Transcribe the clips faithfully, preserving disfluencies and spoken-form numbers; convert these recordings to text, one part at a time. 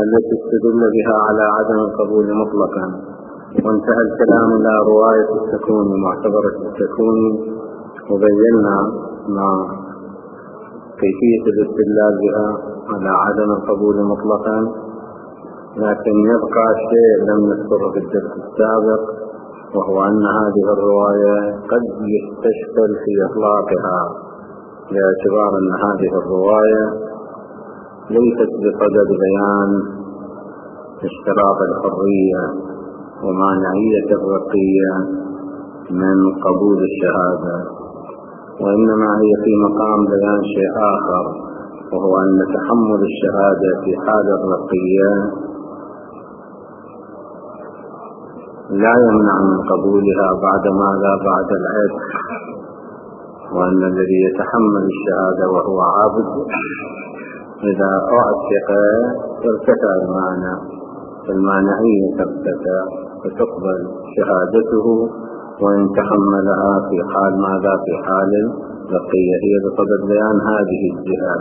التي استدل بها على عدم القبول مطلقا. وانتهى الكلام إلى رواية السكوني معتبرة السكوني، وبينا ما كيفية الاستدلال بها على عدم القبول مطلقا. لكن يبقى شيء لم نذكره في الدرس السابق، وهو أن هذه الرواية قد يستشكل في إطلاقها، باعتبار أن هذه الرواية ليست بصدد بيان اشتراط الحرية ومانعية الرقية من قبول الشهادة، وإنما هي في مقام بيان شيء آخر، وهو أن تحمل الشهادة في حال الرقية لا يمنع من قبولها بعد ماذا بعد العتق، وأن الذي يتحمل الشهادة وهو عابد إذا أعتق ارتفع المعنى، المانعية ترتفع فتقبل شهادته وإن تحملها في حال ماذا في حال الرقية. هي بصدد بيان هذه الجهة.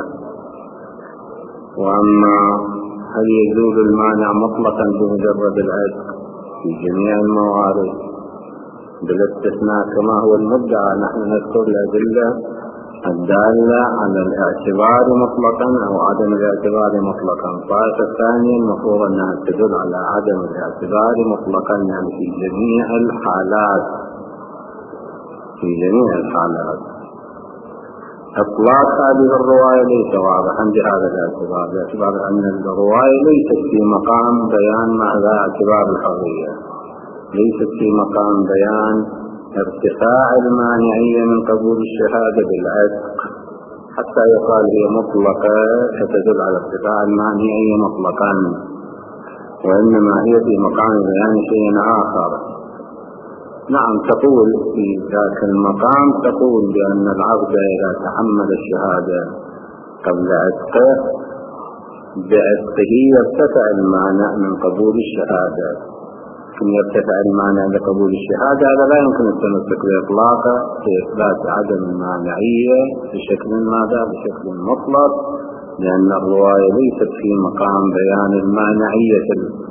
وأما هل يزول المانع مطلقا بمجرد العتق في جميع الموارد بالاستثناء كما هو المدعى؟ نحن نذكر الأدلة الدالة على الاعتبار مطلقا أو عدم الاعتبار مطلقا. الطائفة الثانية المفروض أنها تدل على عدم الاعتبار مطلقا، يعني في جميع الحالات، في جميع الحالات. إطلاق هذه الرواية ليس واضحا بهذا الاعتبار، باعتبار أن الرواية ليست في مقام بيان ماذا اعتبار الحرية، ليست في مقام بيان ارتفاع المانعية من قبول الشهادة بالعتق حتى يقال هي مطلقة فتدل على ارتفاع المانعية مطلقا، وإنما هي في مقام بيان شيء آخر. نعم، تقول في ذاك المقام، تقول بأن العبد إذا تحمل الشهادة قبل عتقه بعتقه يرتفع المانع من قبول الشهادة. ثم يرتفع المانع لقبول الشهادة، هذا لا يمكن التمسك بإطلاقه في إثبات عدم المانعية بشكل ماذا؟ بشكل مطلق، لأن الرواية ليست في مقام بيان المانعية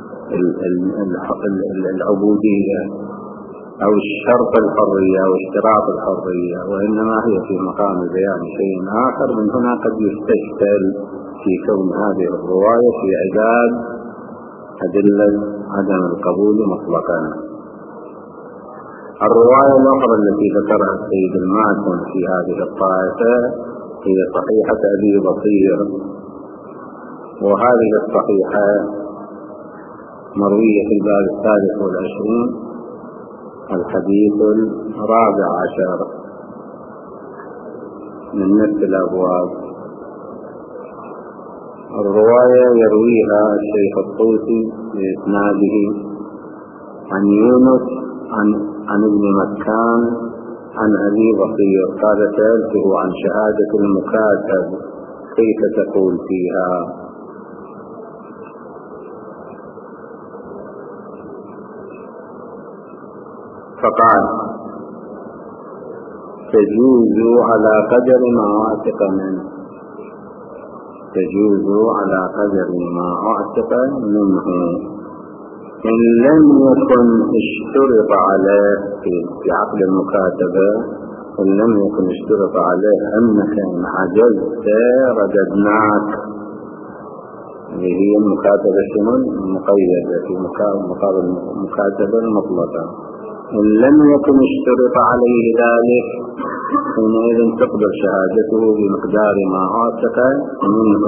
العبودية أو الشرط الحرية أو اشتراط الحرية، وإنما هي في مقام بيان شيء آخر. من هنا قد يستشكل في كون هذه الرواية في عداد أدلة عدم القبول مطلقا. الرواية الأخرى التي ذكرها السيد الماتن في هذه الطائفة هي صحيحة أبي بصير، وهذه الصحيحة مروية في الباب الثالث والعشرين الحديث الرابع عشر من نفس الأبواب. الرواية يرويها الشيخ الطوسي بإسناده عن يونس عن, عن ابن مكان عن أبي بصير قال: سألته عن شهادة المكاتب كيف تقول فيها؟ فقال: تجوز على قدر ما أعتق منه، تجوز على قدر ما أعتق منه، إن لم يكن اشترط عليه في عقد المكاتبة، إن لم يكن اشترط عليه أنك إن عجزت رددناك، اللي هي المكاتبة شنو؟ المقيدة في مقابل المكاتبة المطلقة. إن لم يكن اشترط عليه ذلك حينئذ تقبل شهادته بمقدار ما أعتق منه.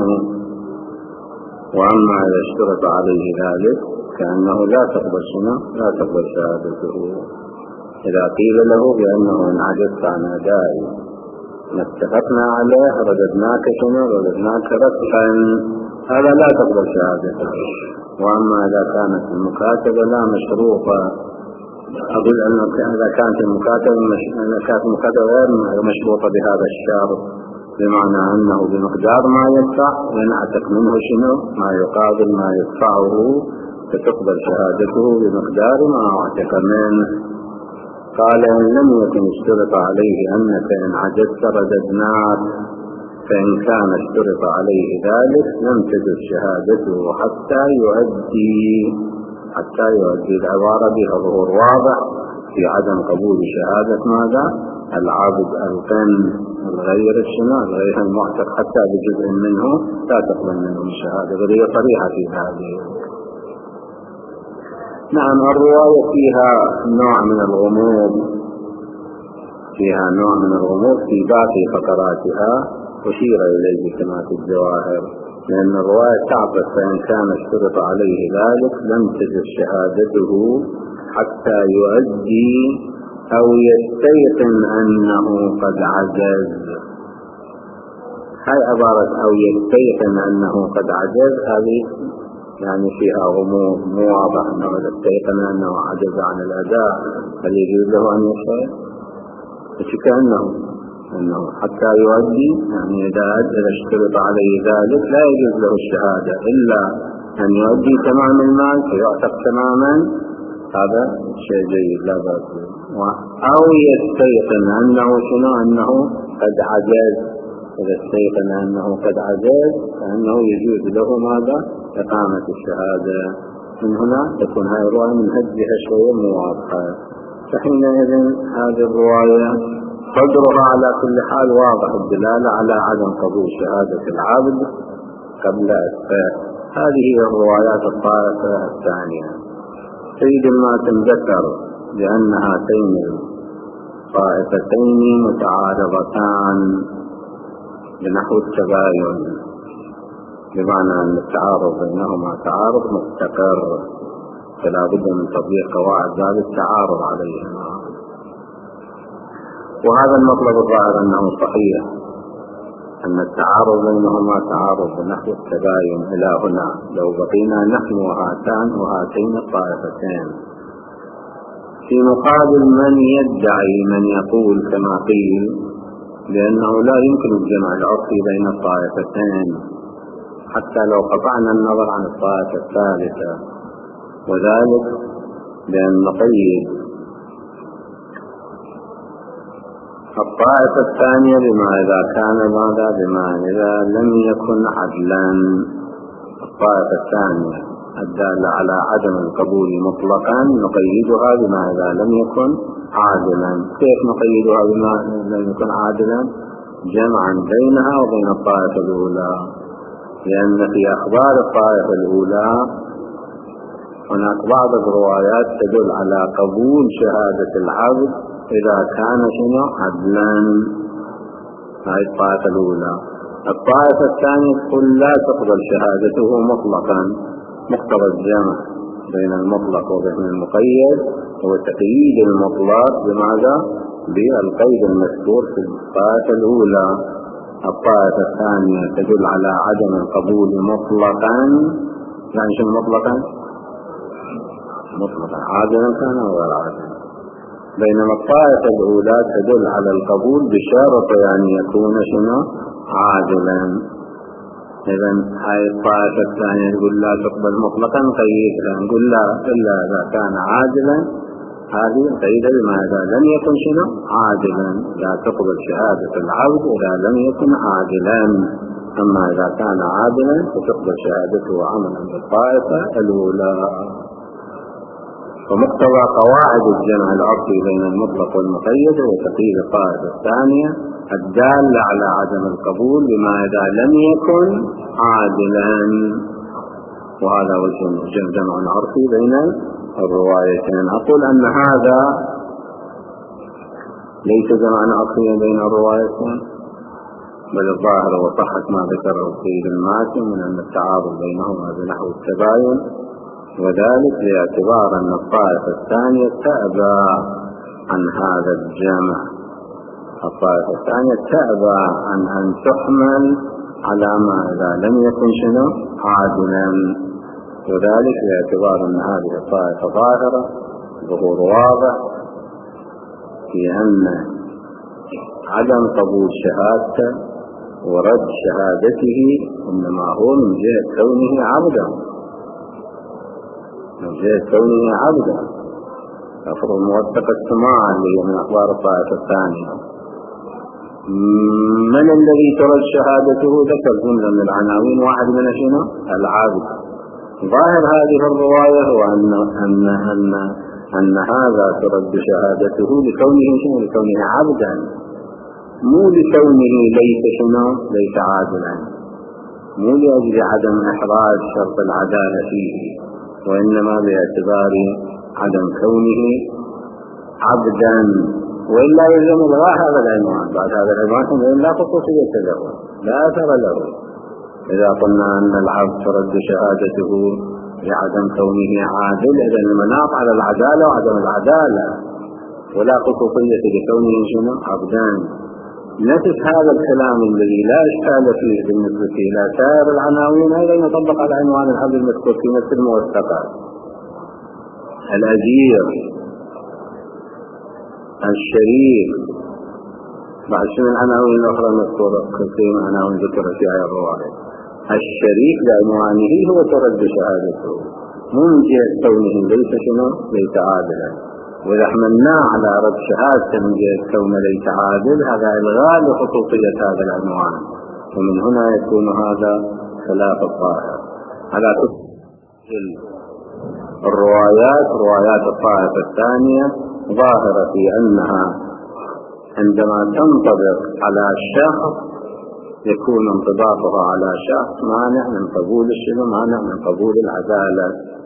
وأما إذا اشترط عليه ذلك كأنه لا تقبل شنو؟ لا تقبل شهادته. إذا قيل له بأنه إن عجزت عن أداء ما اتفقنا عليه رددناك شنو؟ رددناك رفعا، هذا لا تقبل شهادته. وأما إذا كانت المكاتبة لا مشروطة، أقول أن إذا كانت المكاتبة كانت المكاتبة غير مشروطة بهذا الشرط، بمعنى أنه بمقدار ما يدفع ينعتق منه شنو؟ ما يقابل ما يدفعه، فتقبل شهادته بمقدار ما أعتق منه. قال: إن لم يكن اشترط عليه أنك إن عجزت رددناك، فإن كان اشترط عليه ذلك لم تجد شهادته حتى يؤدي حتى يؤدي العبارة بها ظهور واضح في عدم قبول شهادة ماذا؟ العابد الغن الغير الشنو الغير المعتق حتى بجزء منه لا تقبل منه الشهادة، بل هي صريحة في هذه. نعم، الرواية فيها نوع من الغموض فيها نوع من الغموض في باقي فقراتها أشير إليه كما في الجواهر، لأن الرواية تعبر فإن كان اشترط عليه ذلك لم تجد شهادته حتى يؤدي أو يستيقن أنه قد عجز. هاي عبارة أو يستيقن أنه قد عجز هذه يعني فيها غموض، مو واضح أنه يستيقن أنه عجز عن الأداء، هل يجوز له أن يشهد؟ كأنه أنه حتى يؤدي يعني إذا إذا اشترط عليه ذلك لا يجوز له الشهادة إلا أن يؤدي تمام المال فيعتق تماما، هذا شيء جيد لا بأس به. أو يستيقن أنه شنو أنه قد عجز، إذا استيقن أنه قد عجز فإنه يجوز له ماذا؟ إقامة الشهادة. من هنا تكون هذه الرواية من هجها شوية مواضحة، فحينئذ هذه الرواية صدرها على كل حال واضح الدلالة على عدم قبول شهادة العبد قبل إثبات. هذه الروايات الطائفة الثانية. سيد الماتن ذكر بأن هاتين الطائفتين متعارضتان بنحو التباين، بمعنى أن التعارض بينهما تعارض مستقر، فلا بد من تطبيق قواعد ذلك التعارض عليهما. وهذا المطلب الظاهر أنه صحيح، أن التعارض بينهما تعارض بنحو التباين إلى هنا، لو بقينا نحن وهاتان وهاتين الطائفتين. في مقابل من يدعي من يقول كما قيل لأنه لا يمكن الجمع العرفي بين الطائفتين حتى لو قطعنا النظر عن الطائفة الثالثة، وذلك بأن نقيد الطائفة الثانية بما إذا كان ماذا بما إذا لم يكن عدلا. الطائفة الثانية الدالة على عدم القبول مطلقا نقيدها بما إذا لم يكن عادلا. كيف نقيدها بما لم يكن عادلا؟ جمعا بينها وبين الطائفة الأولى، لأن في أخبار الطائفة الأولى هناك بعض الروايات تدل على قبول شهادة العبد إذا كان شنو عدلا. هذه الطائفة الأولى. الطائفة الثانية تقول لا تقبل شهادته مطلقا. مقتضى الجمع بين المطلق وبين المقيد هو تقييد المطلق بماذا؟ بالقيد المذكور في الطائفة الأولى. الطائفة الثانية تدل على عدم القبول مطلقا، يعني شنو مطلقا؟ مطلقا عادلا كان أو غير عادلا. بينما الطائفة الأولى تدل على القبول بشرط أن يكون شنو عادلا. إذن هاي الطائفة الثانية نقول لا تقبل مطلقا قيدها، نقول لا إلا إذا كان عادلا، هذه قيدة بما إذا لم يكن شنو عادلا. لا تقبل شهادة العبد إذا لم يكن عادلا، أما إذا كان عادلا فتقبل شهادته عملا بالطائفة الأولى. ومقتضى قواعد الجمع العرفي بين المطلق والمقيد وتقييد الطائفة الثانية الدالة على عدم القبول بما إذا لم يكن عادلا. وهذا وجه جمع عرفي بين الروايتين. أقول أن هذا ليس جمعا عرفيا بين الروايتين، بل الظاهر وصحة ما ذكره سيد الماتن من أن التعارض بينهما بنحو التباين، وذلك باعتبار أن الطائفة الثانية تأبى عن هذا الجمع. الطائفة الثانية تأبى عن أن تحمل على ما إذا لم يكن شنو عادلا، وذلك باعتبار أن هذه الطائفة ظاهرة ظهور واضح في أن عدم قبول شهادته ورد شهادته إنما هو من جهة كونه عبدا، من جهة كونه عبدا. أفرض موثق السماع اللي هي من أخبار الطائفة الثانية من الذي ترد شهادته؟ ذكر جملة من العناوين، واحد من شنو؟ العبد. ظاهر هذه الرواية هو أن أن أن أن هذا ترد شهادته لكونه شنو؟ لكونه عبدا، مو لكونه ليس شنو؟ ليس عادلا، مو لأجل عدم إحراز شرط العدالة فيه، وإنما باعتبار عدم كونه عبدا، وإلا يلزم إلغاء هذا العنوان. بعد هذا العنوان لا خصوصية له، لا أثر له. إذا قلنا أن العبد ترد شهادته لعدم كونه عادل، إذا المناط على العدالة وعدم العدالة، ولا خصوصية لكونه شنو؟ عبدان. نفس هذا الكلام الذي لا إشكال فيه بالنسبة إلى سائر العناوين أيضا يطبق على عنوان العبد المذكور في نفس الموثقات: الأجير، الشريك. بعد شنو العناوين الأخرى مذكورة؟ كثير من عناوين ذكرت في هذه الرواية. الشريك لعنوانه هو ترد شهادته، مو من جهة كونه ليس شنو؟ ليس عادلا. وإذا حملنا على رد شهادته من جهة كونه ليس عادل، هذا إلغاء لخصوصية هذا العنوان، ومن هنا يكون هذا خلاف الظاهر. على كل الروايات، روايات الطائفة الثانية ظاهرة في أنها عندما تنطبق على الشخص يكون انطباقها على شخص مانع من قبول الشنو؟ مانع من قبول العدالة،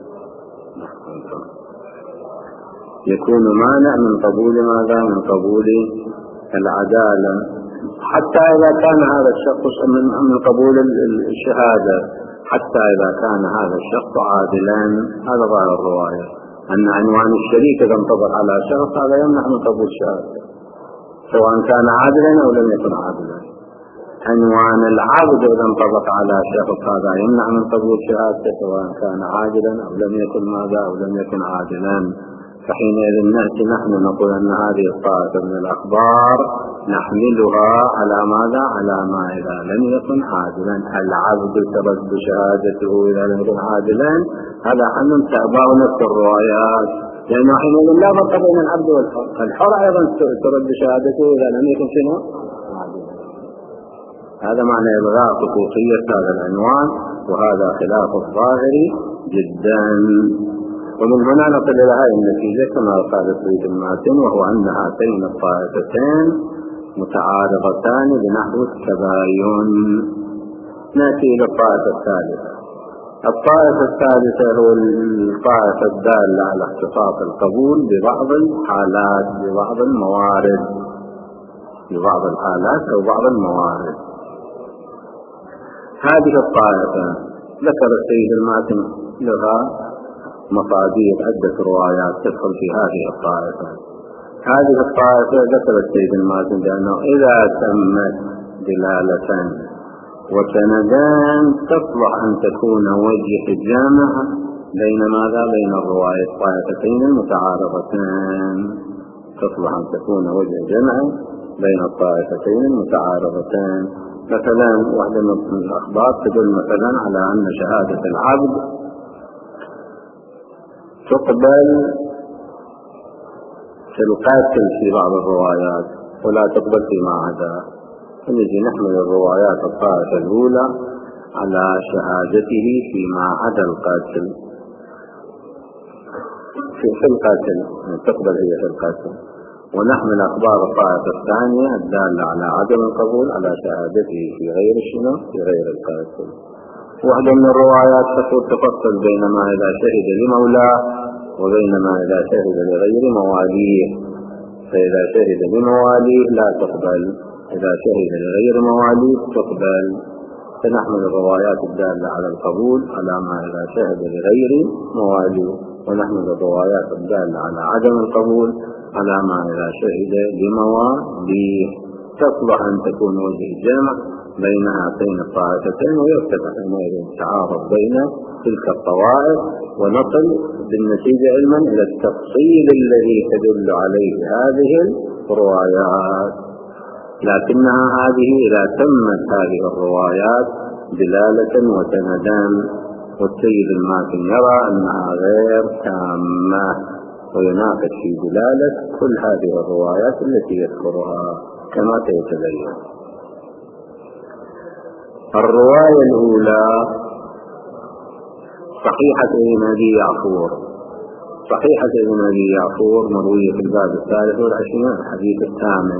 يكون مانع من قبول ماذا؟ من قبول العدالة، حتى إذا كان هذا الشخص من قبول الشهادة، حتى إذا كان هذا الشخص عادلا. هذا ظاهر الرواية، أن عنوان الشريك إذا انطبق على شخص هذا يمنع من قبول شهادة، سواء كان عادلا أو لم يكن عادلا. عنوان العبد إذا انطبق على شخص هذا يمنع من قبول شهادته، سواء كان عادلا أو لم يكن ماذا؟ أو لم يكن عادلا. فحينئذ نأتي نحن نقول أن هذه الطائفة من الأخبار نحملها على ماذا؟ على ما إذا لم يكن عادلا. العبد ترد شهادته إذا لم يكن عادلا، هذا حمل تأباء نفس الروايات، لأنه حينئذ لا فرق بين العبد والحر. الحر أيضا ترد شهادته إذا لم يكن شنو؟ عادلا. هذا معنى إلغاء خصوصية هذا العنوان، وهذا خلاف الظاهر جدا. ومن هنا نصل إلى هذه النتيجة كما قال سيد الماتن، وهو أن هاتين الطائفتين متعارضتان بنحو التباين. نأتي إلى الطائفة الثالثة. الطائفة الثالثة هو الطائفة الدالة على اختصاص القبول ببعض الحالات، ببعض الموارد، ببعض الحالات أو بعض الموارد. هذه الطائفة ذكر السيد الماتن لها مصادر عدة روايات تدخل في هذه الطائفة. هذه الطائفة ذكر السيد الماتن بأنه إذا تمت دلالة وسندان تصلح أن تكون وجه الجامع بين ماذا؟ بين الرواية الطائفتين المتعارضتين، تصلح أن تكون وجه جمع بين الطائفتين المتعارضتين. مثلا واحدة من الأخبار تدل مثلا على أن شهادة العبد تقبل في القاتل في بعض الروايات ولا تقبل فيما عدا. فنجي نحمل الروايات الطائفة الأولى على شهادته فيما عدا القاتل، في, في القاتل تقبل هي في القاتل، ونحمل أخبار الطائفة الثانية الدالة على عدم القبول على شهادته في غير الشنو؟ في غير القاتل. واحدة من الروايات تقول تفصل بين ما إذا شهد لمولاه وبين ما إذا شهد لغير مواليه، فإذا شهد لمواليه لا تقبل، إذا شهد لغير مواليه تقبل. فنحمل الروايات الدالة على القبول على ما إذا شهد لغير مواليه، ونحمل الروايات الدالة على عدم القبول على ما إذا شهد لمواليه. تصلح أن تكون وجه الجمع بين هاتين الطائفتين، ويرتفع حينئذ التعارض بين تلك الطوائف، ونصل بالنتيجة علما إلى التفصيل الذي تدل عليه هذه الروايات. لكنها هذه إذا تمت هذه الروايات دلالة وسندان، والسيد الماتن يرى أنها غير تامة، ويناقش في دلالة كل هذه الروايات التي يذكرها. كما سيتبين. الرواية الأولى صحيحة ابن أبي يعفور. صحيحة ابن أبي يعفور مروية في الباب الثالث والعشرين الحديث الثامن.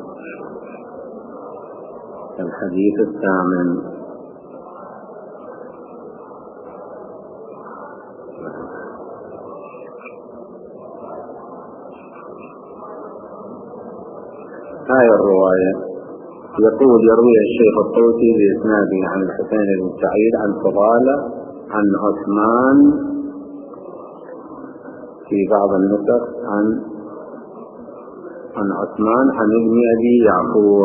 الحديث الثامن هاي الرواية يقول يروي الشيخ الطوسي بإسناده عن الحسين بن سعيد عن فضالة عن عثمان في بعض النسخ عن عن عثمان عن ابن أبي يعفور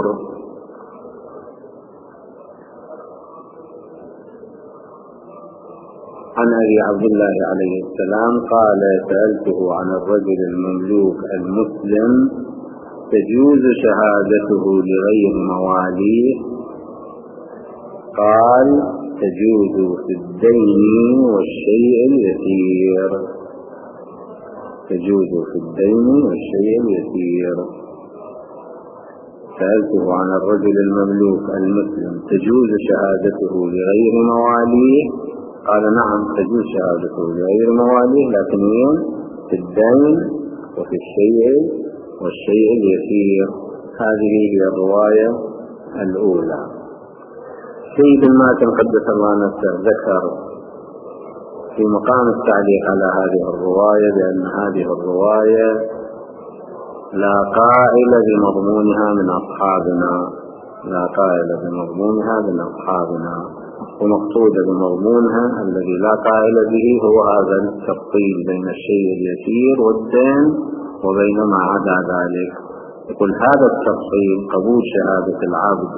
عن أبي عبد الله عليه السلام قال سألته عن الرجل المملوك المسلم تجوز شهادته لغير مواليه؟ قال تجوز في الدين والشيء اليسير. تجوز في الدين والشيء اليسير. سألته عن الرجل المملوك المسلم تجوز شهادته لغير مواليه؟ قال نعم تجوز شهادته لغير مواليه، لكن في الدين وفي الشيء والشيء اليسير. هذه هي الرواية الأولى. سيد الماتم قدس الله نفسه ذكر في مقام التعليق على هذه الرواية بأن هذه الرواية لا قائل بمضمونها من أصحابنا، لا قائل بمضمونها من أصحابنا، ومقصود بمضمونها الذي لا قائل به هو هذا التفصيل بين الشيء اليسير والدين وبين ما عدا ذلك. يقول هذا التفصيل قبول شهادة العبد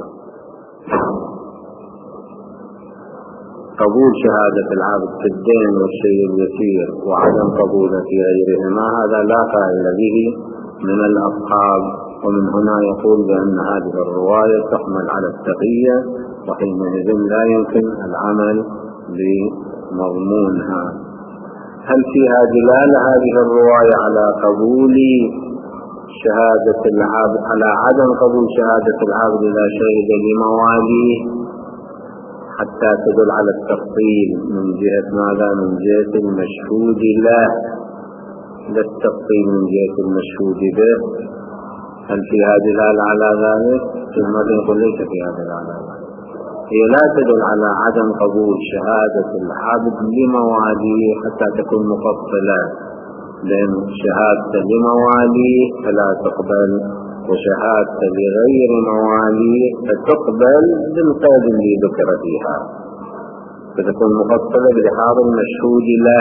قبول شهادة العبد في الدين والشيء اليسير وعدم قبوله في غيرهما هذا لا قائل به من الأصحاب. ومن هنا يقول بأن هذه الرواية تحمل على التقية، وحينئذ لا يمكن العمل بمضمونها. هل فيها دلالة هذه الرواية على قبول شهادة العبد على عدم قبول شهادة العبد إذا شهد لمواليه حتى تدل على التفصيل من جهة ماذا؟ من جهة المشهود له، لا التفصيل من جهة المشهود به. هل فيها دلالة على ذلك؟ ثم يقول ليس فيها دلالة على ذلك. هي لا تدل على عدم قبول شهادة العبد لمواليه حتى تكون مفصلة، لأن شهادة لمواليه فلا تقبل، وشهادة لغير مواليه فتقبل بالقيد الذي ذكر فيها، فتكون مفصلة بلحاظ المشهود له.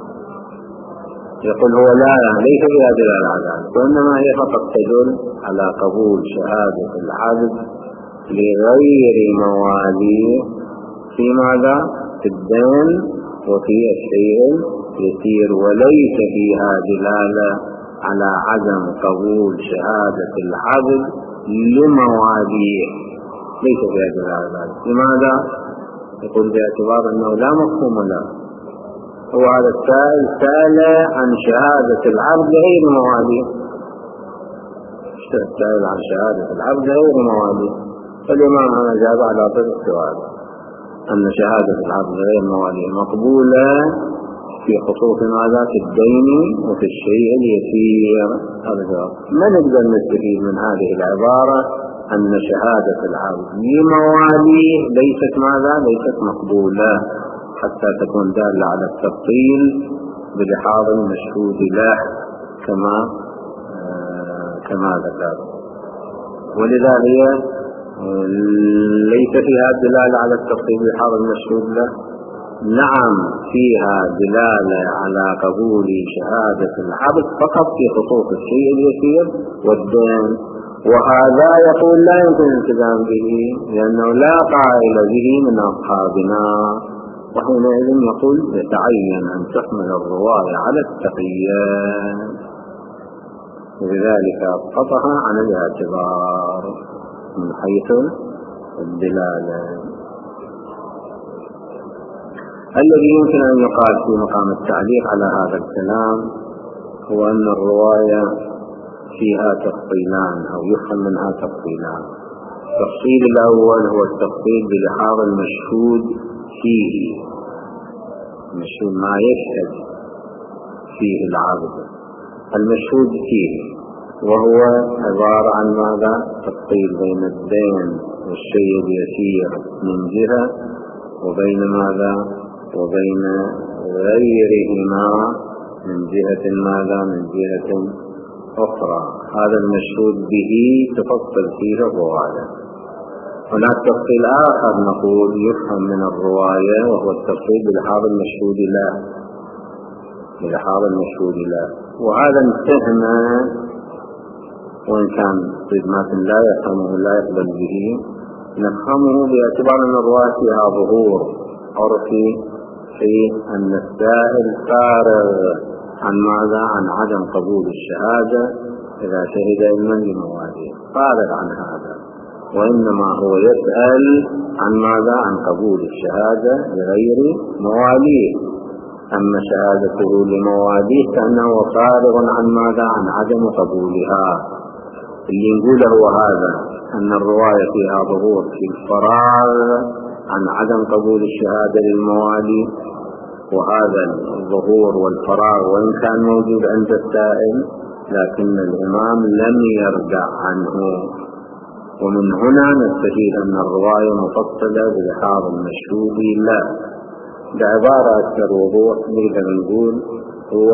يقول هو لا ليس فيها دلالة على ذلك، وإنما هي فقط تدل على قبول شهادة العبد لغير مواليه في ماذا؟ في الدين وفي الشيء اليسير، وليس فيها دلالة على عدم قبول شهادة العبد لمواليه، ليس فيها دلالة ذلك. لماذا؟ يقول باعتبار أنه لا مفهوم له. هو هذا السائل سأل عن شهادة العبد غير مواليه، سأل عن شهادة العبد غير مواليه، فالإمام هنا جاب على طريق السؤال أن شهادة العبد غير مواليه مقبولة في خصوص ماذا؟ في الدين وفي الشيء اليسير. هذا جواب. ما نقدر نستفيد من هذه العبارة أن شهادة العبد لمواليه ليست ماذا؟ ليست مقبولة حتى تكون دالة على التفصيل بلحاظ المشهود له كما آه كما ذكر. ولذا هي ليس فيها دلالة على التفصيل بلحاظ المشهود له. نعم فيها دلالة على قبول شهادة العبد فقط في خصوص الشيء اليسير والدين، وهذا يقول لا يمكن الالتزام به لأنه لا قائل به من أصحابنا، وحينئذ يقول يتعين أن تحمل الرواية على التقية، وبذلك أسقطها عن الاعتبار من حيث الدلالة. الذي يمكن أن يقال في مقام التعليق على هذا الكلام هو أن الرواية فيها تفصيلان أو يفهم منها تفصيلان. التفصيل الأول هو التفصيل بلحاظ المشهود فيه، المشهود ما يشهد فيه العبد، المشهود فيه، وهو عبارة عن ماذا؟ تفصيل بين الدين والشيء اليسير من جهة، وبين ماذا؟ وبين غيرهما من جهة ماذا؟ من جهة أخرى. هذا المشهود به تفصل فيه الرواية. هناك تفصيل آخر نقول يفهم من الرواية، وهو التفصيل بلحاظ المشهود له، بلحاظ المشهود له، وهذا الفهم وإن كان خدمات لا يفهمه لا يقبل به، نفهمه باعتبار أن الرواية فيها ظهور عرفي في أن السائل فارغ عن ماذا؟ عن عدم قبول الشهادة إذا شهد علما لمواليه، فارغ عن هذا، وإنما هو يسأل عن ماذا؟ عن قبول الشهادة لغير مواليه. أما شهادته لمواليه كأنه فارغ عن ماذا؟ عن عدم قبولها. اللي نقوله هو هذا، أن الرواية فيها ظهور في الفراغ عن عدم قبول الشهادة للموالي، وهذا الظهور والفراغ وإن كان موجود عند السائل لكن الإمام لم يرجع عنه. ومن هنا نستفيد أن الرواية مفصلة بلحاظ المشهود له. بعبارة أكثر وضوح نقدر نقول هو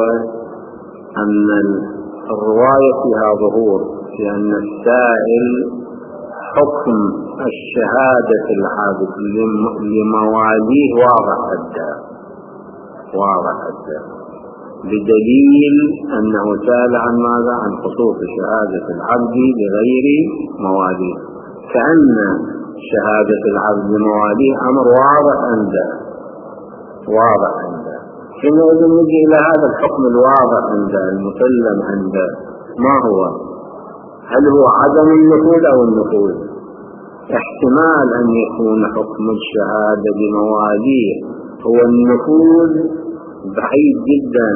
أن الرواية فيها ظهور في أن السائل حكم الشهادة العابد لمواليه واضح أدى، واضح أدى، بدليل أنه سأل عن ماذا؟ عن خصوص شهادة العبد لغير مواليه، كأن شهادة العبد لمواليه أمر واضح عنده، واضح عنده. حينئذ نجي إلى هذا الحكم الواضح عنده المسلم عنده، ما هو؟ هل هو عدم النفوذ أو النفوذ؟ احتمال أن يكون حكم الشهادة بمواليه هو النفوذ بعيد جدا،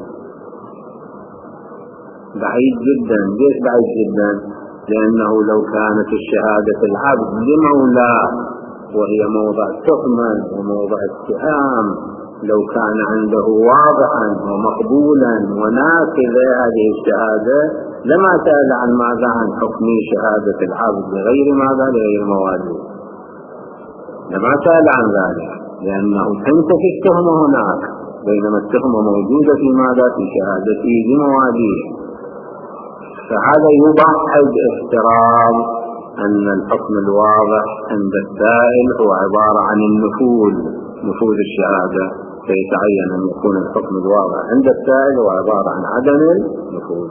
بعيد جدا. ليش بعيد جدا؟ لأنه لو كانت الشهادة العبد لمولاه وهي موضع تهمة وموضع اتهام، لو كان عنده واضحا ومقبولا ونافذ هذه الشهادة لما سأل عن ماذا؟ عن حكم شهادة العبد لغير ماذا؟ لغير مواليه، لما سأل عن ذلك، لأنه تنتفي التهمة هناك، بينما التهمة موجودة في ماذا؟ في شهادته لمواليه. فهذا يبعد احترام أن الحكم الواضح عند السائل هو عبارة عن النفوذ، نفوذ الشهادة، فيتعين أن يكون الحكم الواضح عند السائل هو عبارة عن عدم النفوذ.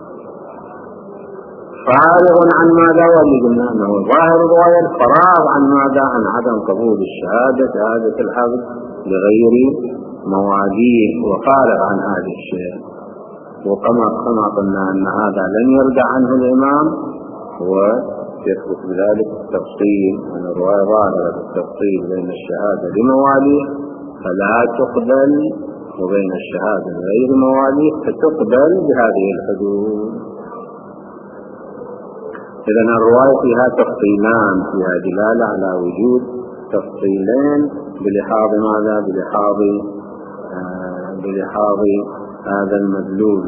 فارغ عن ماذا؟ واللي قلنا أنه ظاهر الرواية الفراغ عن ماذا؟ عن عدم قبول الشهادة، شهادة العبد لغير مواليه، وفارغ عن هذا الشيء. وكما كما قلنا أن هذا لن يرجع عنه الإمام، ويثبت بذلك التفصيل أن الرواية ظاهرة التفصيل بين الشهادة لمواليه فلا تقبل، وبين الشهادة لغير مواليه فتقبل بهذه الحدود. إذن الرواية فيها تفصيلان، فيها دلالة على وجود تفصيلين بلحاظ ماذا؟ بلحاظ آه بلحاظ هذا المدلول.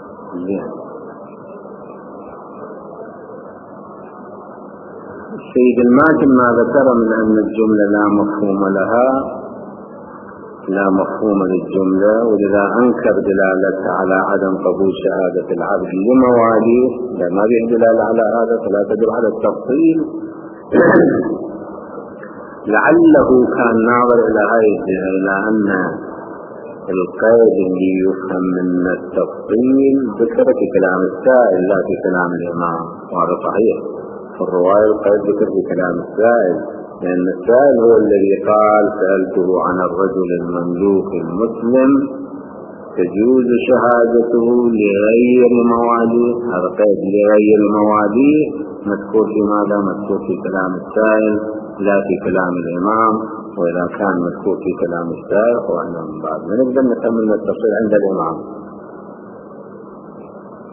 السيد الماتن ما ذكر من أن الجملة لا مفهوم لها، لا مفهوم للجملة، ولذا أنكر دلالتها على عدم قبول شهادة العبد لمواليه، ما به دلالة على هذا فلا تدل على التفصيل. لعله كان ناظر إلى هذه إلى أن القيد اللي يفهم من التفصيل ذكر في كلام السائل لا في كلام الإمام، وهذا صحيح. في الرواية القيد ذكر في كلام السائل، لأن السائل هو الذي قال سألته عن الرجل المملوك المسلم تجوز شهادته لغير مواليه، هذا قيد لغير مواليه مذكور في ماذا؟ مذكور في كلام السائل لا في كلام الإمام. وإذا كان مذكور في كلام السائل فهو من بعد نبدأ نكمل التفصيل عند الإمام.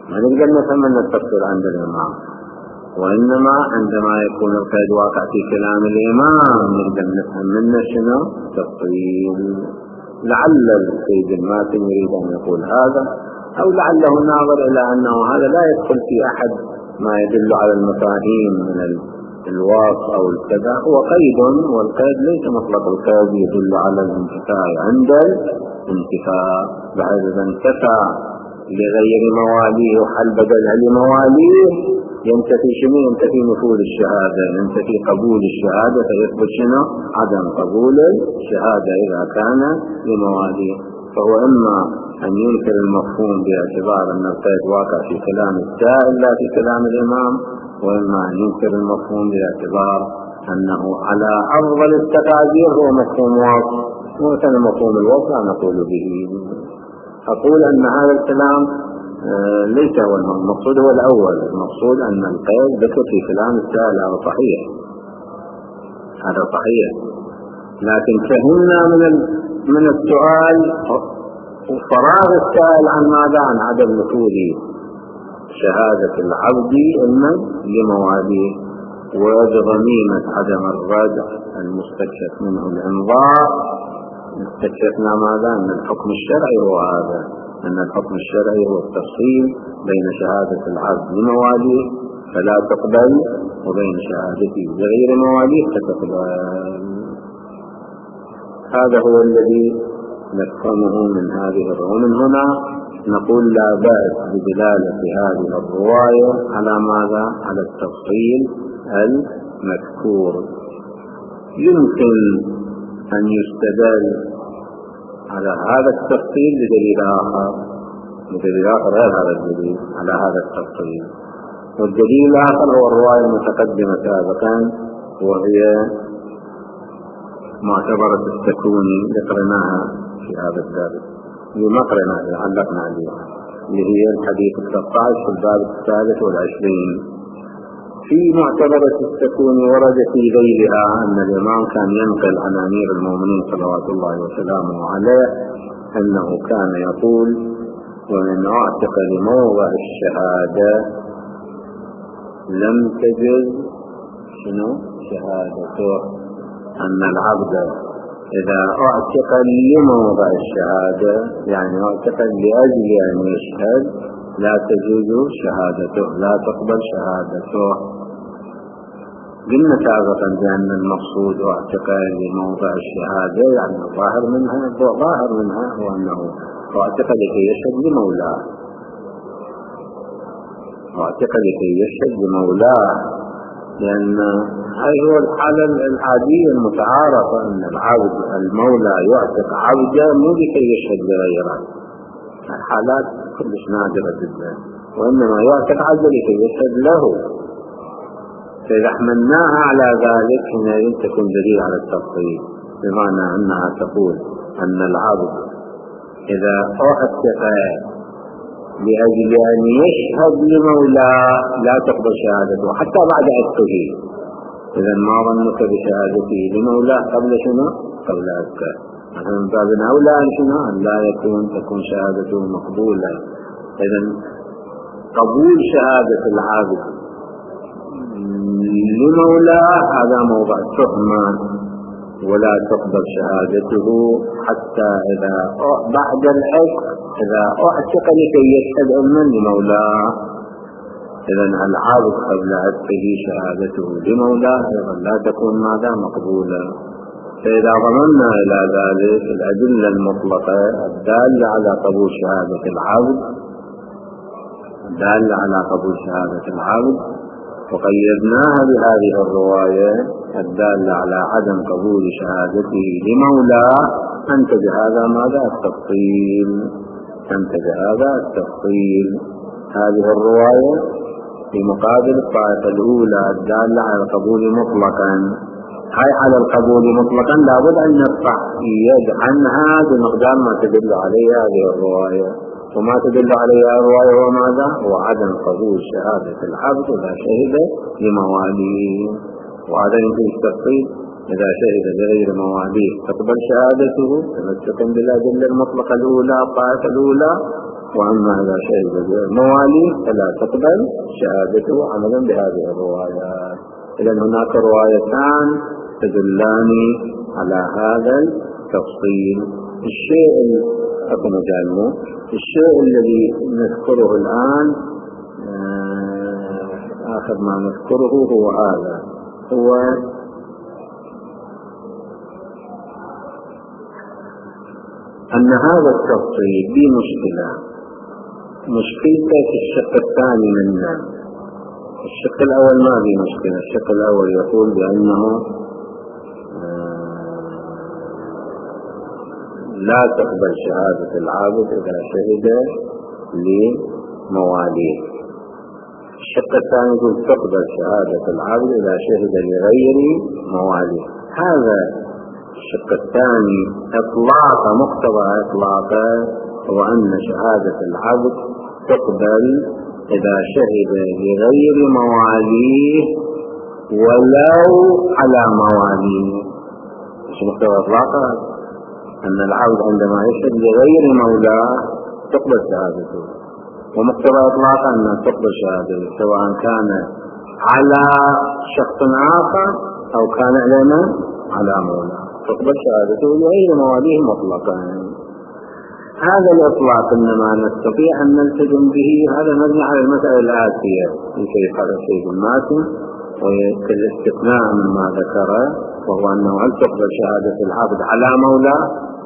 ما نقدر نفهم أن التفصيل عند الإمام، وإنما عندما يكون القيد واقع في كلام الإمام نقدر نفهم منه شنو تفصيل. لعل السيد الماتن يريد أن يقول هذا، أو لعله ناظر إلى أنه هذا لا يدخل في أحد ما يدل على المفاهيم من الواقع أو الكذا، هو قيد، والقيد ليس مطلق القيد يدل على الانتفاء عند الانتفاء، بحيث إذا انتفى لغير مواليه وحل بدل لمواليه ينتفي شنو؟ ينتفي نفوذ الشهادة، ينتفي قبول الشهادة، فيثبت شنو؟ عدم قبول الشهادة إذا كان لمواليه. فهو إما أن ينكر المفهوم باعتبار أن القيد واقع في كلام السائل لا في كلام الإمام، وإما أن ينكر المفهوم باعتبار أنه على أفضل التقادير هو مفهوم واقع، وكان مفهوم الواقع نقول به. أقول أن هذا الكلام ليس هو المقصود، هو الأول. المقصود أن القيد ذكر في كلام السائل، هذا صحيح، هذا صحيح، لكن فهمنا من من السؤال وفراغ السائل عن ماذا؟ عن عدم نفوذ شهادة العبد إما لمواليه، وبضميمة عدم الردع المستكشف منه الإنظار. استكشفنا ماذا؟ أن الحكم الشرعي هو هذا، أن الحكم الشرعي هو التفصيل بين شهادة العبد لمواليه فلا تقبل، وبين شهادته لغير مواليه فتقبل. هذا هو الذي نفهمه من هذه الرواية. ومن هنا نقول لا بأس بدلالة هذه الرواية على ماذا؟ على التفصيل المذكور. يمكن أن يستدل على هذا التفصيل بدليل آخر، بدليل آخر غير هذا الدليل على هذا التفصيل. والدليل الآخر هو الرواية المتقدمة سابقا، وهي معتبرة السكوني ذكرناها في هذا الباب، لما قرأنا علقنا عليها، اللي هي الحديث ثلاثة عشر في الباب الثالث والعشرين. في معتبرة السكون ورد في ذيلها أن الإمام كان ينقل عن أمير المؤمنين صلوات الله وسلامه عليه أنه كان يقول: ومن أعتق لموضع الشهادة لم تجز شنو شهادته. أن العبد إذا أعتق لموضع الشهادة يعني أعتق لأجل أن يشهد لا تجوز شهادته، لا تقبل شهادته. قلنا سابقا بأن المقصود أعتق لموضع الشهادة يعني ظاهر منها ظاهر منها هو أنه أعتق لكي يشهد لمولاه، أعتق لكي يشهد لمولاه، لأن هاي هو الحالة العادية المتعارفة أن العبد المولى يعتق عبدا مو لكي يشهد لغيره، الحالات كلش نادرة جدا، وإنما يعتق عبدا لكي يشهد له. فإذا حملناها على ذلك حينئذ تكون دليل على التفصيل، بمعنى أنها تقول أن العبد إذا أعتق لأجل أن يشهد لمولاه لا تقبل شهادته حتى بعد عتقه. إذا ما ظنك بشهادته لمولاه قبل شنو؟ قبل عتقه. مثلا من باب أولى أن شنو؟ أن لا يكون تكون شهادته مقبولة. إذا قبول شهادة العبد لمولاه هذا موضع تهمة، ولا تقبل شهادته حتى إذا بعد العتق إذا أعتق لكي يشهد أما لمولاه. إذا العبد قبل عتقه شهادته لمولاه أيضا لا تكون ماذا؟ مقبولة. فإذا ضمنا إلى ذلك الأدلة المطلقة الدالة على قبول شهادة العبد الدالة على قبول شهادة العبد وقيدناها بهذه الرواية الدالة على عدم قبول شهادته لمولاه أنتج هذا ماذا؟ التفصيل. أنتج هذا التفصيل. هذه الرواية في مقابل الطائفة الأولى الدالة على القبول مطلقا، هاي على القبول مطلقا لابد أن نرفع يد عنها بمقدار ما تدل عليها هذه الرواية. وما تدل عليها الرواية هو ماذا؟ هو عدم قبول شهادة العبد إذا شهد لمواليه. وهذا يمكن التفصيل: إذا شهد لغير مواليه تقبل شهادته تمسكا بالأدلة المطلقة الأولى الطائفة الأولى، وأما إذا شهد مواليه فلا تقبل شهادته عملا بهذه الروايات. إذن هناك روايتان تدلان على هذا التفصيل. الشيء أكو مجالمه الشيء الذي نذكره الآن آخر ما نذكره هو هذا، هو أن هذا التفصيل به مشكلة. مشكلته في الشق الثاني منه. الشق الأول ما به مشكلة. الشق الأول يقول بأنه لا تقبل شهادة العابد إذا شهد لمواليه. الشق الثاني يقول تقبل شهادة العابد إذا شهد لغير مواليه. هذا الشق الثاني إطلاق مقتضى إطلاقه هو أن شهادة العبد تقبل إذا شهد لغير مواليه ولو على مواليه. مش مقتضى إطلاقه أن العبد عندما يشهد لغير مولاه تقبل شهادته، ومقتضى إطلاقه أن تقبل شهادته سواء كان على شخص آخر أو كان لنا على مولاه تقبل شهادته لغير مواليه مطلقا. هذا الإطلاق إنما نستطيع أن نلتزم به. هذا مبني على المسألة الآتية في شيء هذا الشيء الماتن وكالاستثناء مما ذكره، وهو أنه هل تقبل شهادة العبد على مولاه؟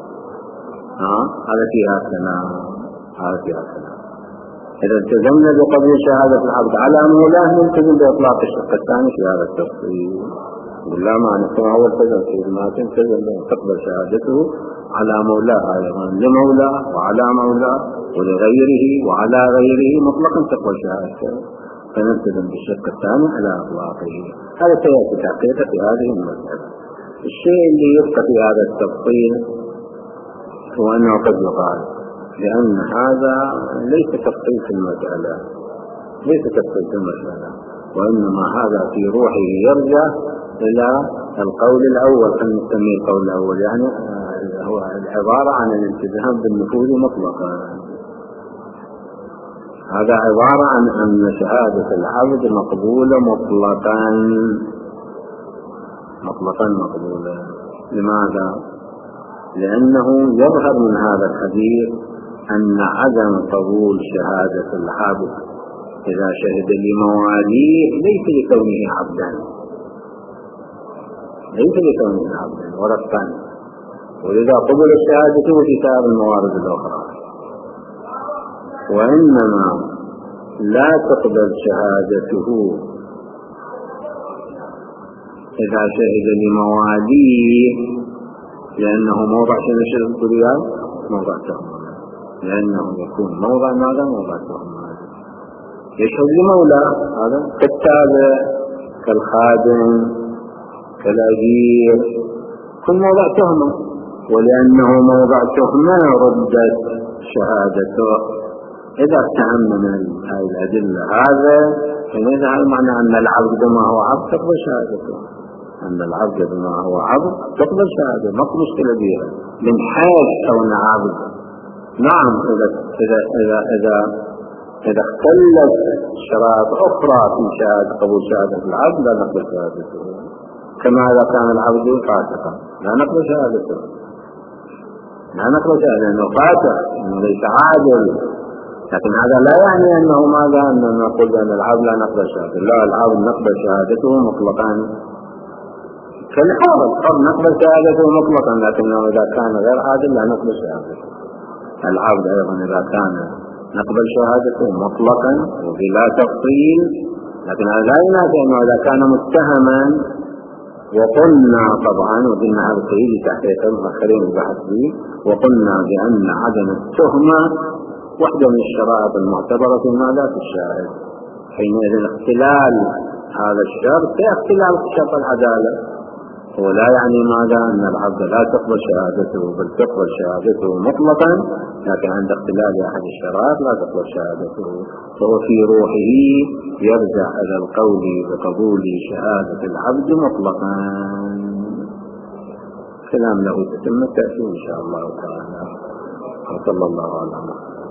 هذا فيها كلام. هذا فيها كلام. إذا التزمنا بقبول شهادة العبد على مولاه نلتزم بإطلاق الشق الثاني في هذا التفصيل. ولا ما نسمع أول تزم في الماتن تزم تقبل شهادته على مولاه أيضا لمولاه وعلى مولاه ولغيره وعلى غيره مطلقا تقبل شهادته، فنلتزم بالشق الثاني على إطلاقه. هذا سيأتي تحقيقه في هذه المسألة. الشيء اللي يبقى في هذا التفصيل هو أنه قد يقال لأن هذا ليس تفصيل في المسألة، ليس تفصيل في المسألة، وإنما هذا في روحه يرجع إلى القول الأول. خلينا نسميه القول الأول، يعني هو العبارة عن الالتزام بالنفوذ مطلقا. هذا عبارة عن أن شهادة العبد مقبولة مطلقا مطلقا مقبولة. لماذا؟ لأنه يظهر من هذا الحديث أن عدم قبول شهادة العبد إذا شهد لمواليه ليس لكونه عبدا، ليس لكونه عبدا ورثا، ولذا قبل الشهادة وكتاب الموارد الأخرى. وإنما لا تقبل شهادته إذا شهد لمواليه لأنه موضع شنو الدنيا موضع تهمة، لأنه يكون موضع ماذا؟ موضع تهمة. يشهد لمولى هذا كالتابع كالخادم كالأجير كل موضع تهمة، ولأنه موضع تهمة ردت شهادته. إذا استعمل هذه الأدلة هذا فإذا معنى أن العبد ما هو عبد تقبل شهادته، أن العبد بما هو عبد تقبل شهادة، ما في مشكلة بها من حيث كون عبد. نعم إذا إذا إذا إذا إذا اختلت شرائط أخرى في شهادة قبول شهادة العبد لا نقبل شهادته، كما إذا كان العبد فاسقا لا نقبل شهادته، لا نقبل شهادته لأنه فاسق إنه ليس عادل. لكن هذا لا يعني أنه ماذا أننا نقول أن العبد لا نقبل شهادته، لا، العبد نقبل شهادته مطلقا كالحر الحر نقبل شهادته مطلقا، لكنه إذا كان غير عادل لا نقبل شهادته. العبد أيضا إذا كان نقبل شهادته مطلقا وبلا تفصيل، لكن هذا لا ينافي أنه إذا كان متهما وقلنا طبعا وقلنا هذا الشيء لتحقيق المؤخرين البحث به، وقلنا بأن عدم التهمة واحدة من الشرائط المعتبرة في ماذا؟ في الشاهد. حينئذ اختلال هذا الشرط في اختلال شرط العدالة، ولا يعني ماذا أن العبد لا تقبل شهادته بل تقبل شهادته مطلقا، لكن عند اختلال أحد الشرائط لا تقبل شهادته، فهو في روحه يرجع إلى القول بقبول شهادة العبد مطلقا. كلام له تتم التأثير إن شاء الله تعالى. وصلى الله على محمد.